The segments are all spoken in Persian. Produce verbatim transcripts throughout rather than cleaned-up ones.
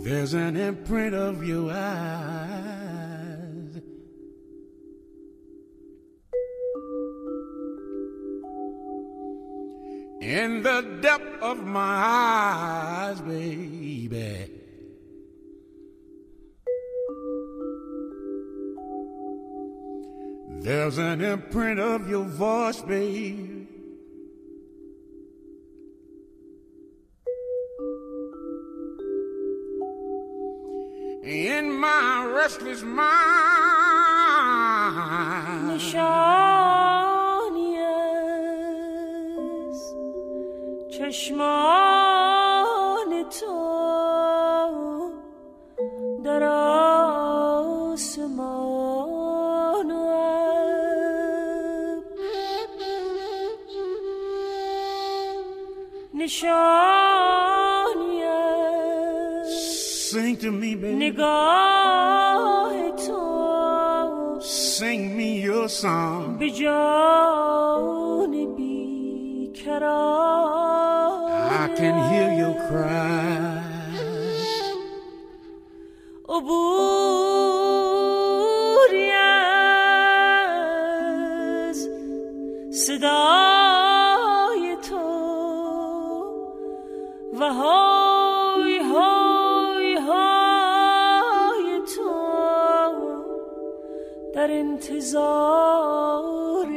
There's an imprint of your eyes in the depth of my eyes, baby. There's an imprint of your voice, baby. In my restless mind, نشانی از چشمان تو در آسمان و ابر، نشانی از sing to me, baby. نگاه تو Sing me your song. به جان بیکران I can hear your cry. عبوری از صدای تو و های های های تو در انتظار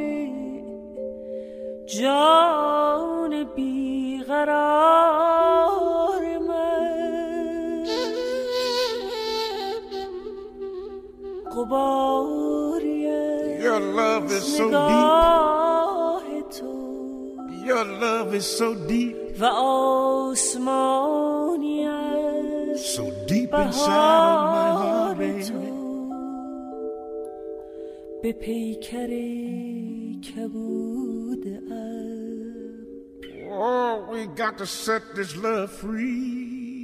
جان بیقرار من، غباری Your love is so نگاه تو deep. Your love is so deep. و آسمانی از So deep inside of my heart, بهار baby. تو به پیکر کبود ابر. Oh, we got to set this love free.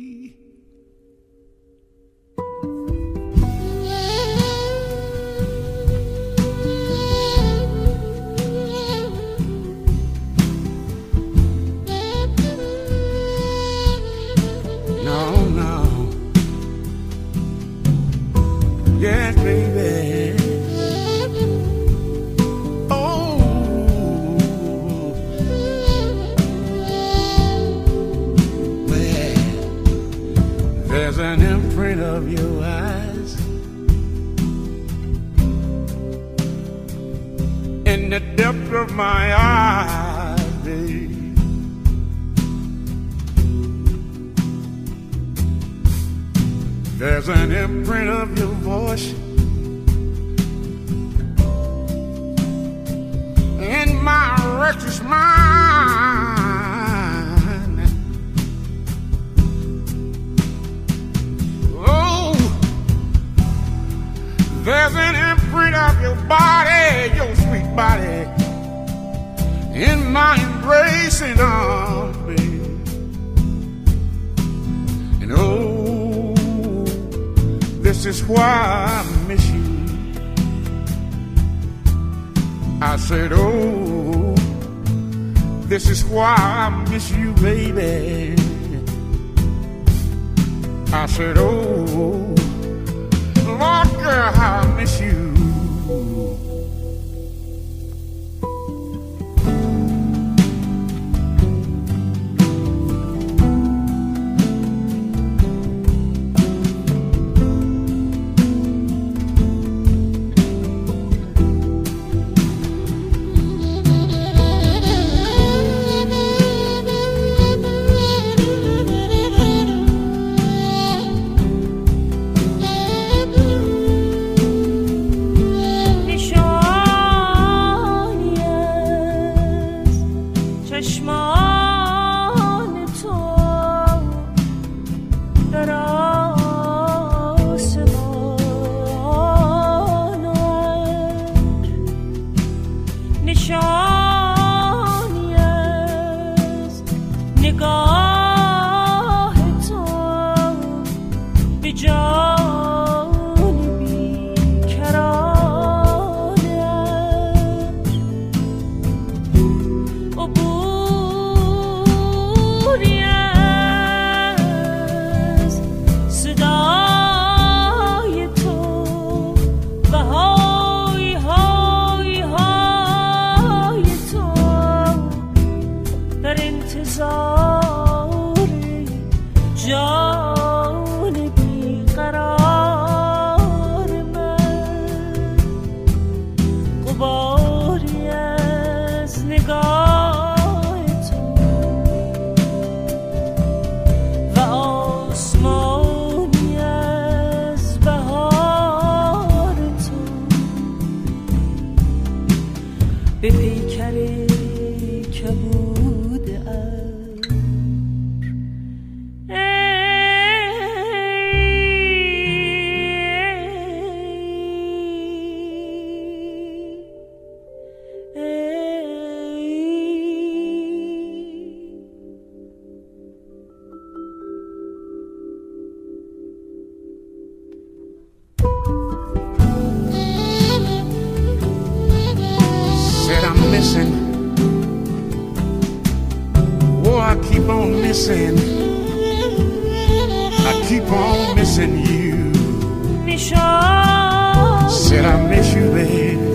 No, no. Yes, baby. There's an imprint of your eyes in the depth of my eyes, babe. There's an imprint of your voice in my restless mind. Oh, there's an imprint of your body, your sweet body, in my embracing arms, baby. And oh, this is why I miss you. I said, oh, this is why I miss you, baby. I said, oh, Lord, girl, how I miss you. در انتظار جان بیقرار من، غباری از نگاه تو و آسمانی از بهار تو به پیکر کبود ابر. Said I'm missing. Oh, I keep on missing. I keep on missing you. نشان Said I miss you, babe.